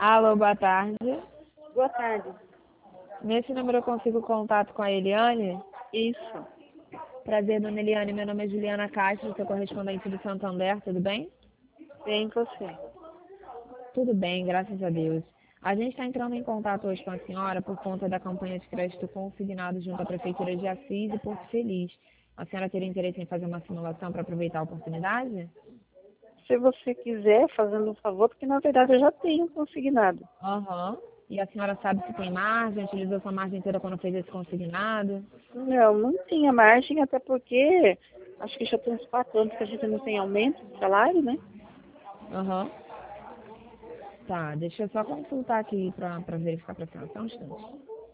Alô, boa tarde. Boa tarde. Nesse número eu consigo contato com a Eliane? Isso. Prazer, dona Eliane. Meu nome é Juliana Castro, sou correspondente do Santander, tudo bem? Bem, você. Tudo bem, graças a Deus. A gente está entrando em contato hoje com a senhora por conta da campanha de crédito consignado junto à Prefeitura de Assis e Porto Feliz. A senhora teria interesse em fazer uma simulação para aproveitar a oportunidade? Se você quiser, fazendo um favor, porque na verdade eu já tenho consignado. Aham. E a senhora sabe se tem margem? Utilizou sua margem toda quando fez esse consignado? Não tinha margem, até porque acho que já tem uns 4 anos que a gente não tem aumento de salário, né? Aham. Tá, deixa eu só consultar aqui para verificar para a senhora. Só um instante.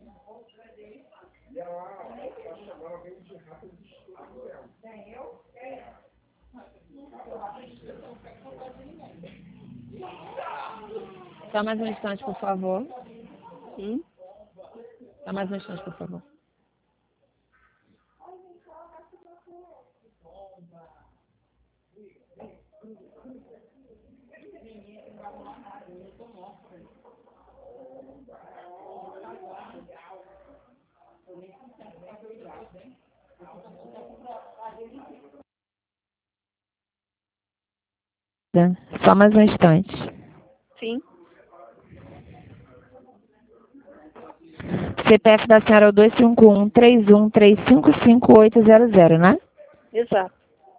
Só mais um instante, por favor. Sim. Só mais um instante, por favor. Só mais um instante. Sim. CPF da senhora é o 251-31355800, né? Exato.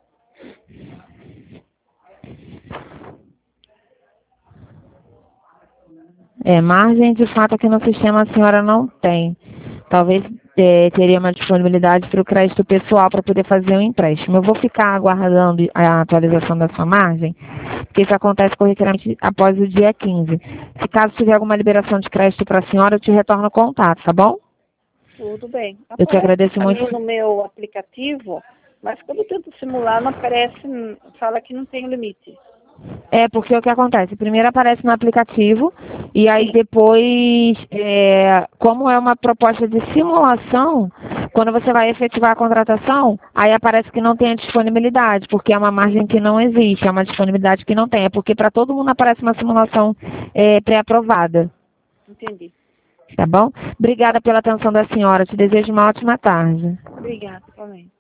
Margem de fato aqui no sistema a senhora não tem. Talvez teria uma disponibilidade para o crédito pessoal para poder fazer um empréstimo. Eu vou ficar aguardando a atualização da sua margem, porque isso acontece corriqueiramente após o dia 15. Se caso tiver alguma liberação de crédito para a senhora, eu te retorno o contato, tá bom? Tudo bem. Eu te agradeço Aparece muito. ali no meu aplicativo, mas quando eu tento simular, não aparece, fala que não tem limite. Porque o que acontece? Primeiro aparece no aplicativo e aí Sim. depois, como é uma proposta de simulação, quando você vai efetivar a contratação, aí aparece que não tem a disponibilidade, porque é uma margem que não existe, é uma disponibilidade que não tem. É porque para todo mundo aparece uma simulação pré-aprovada. Entendi. Tá bom? Obrigada pela atenção da senhora. Te desejo uma ótima tarde. Obrigada, também.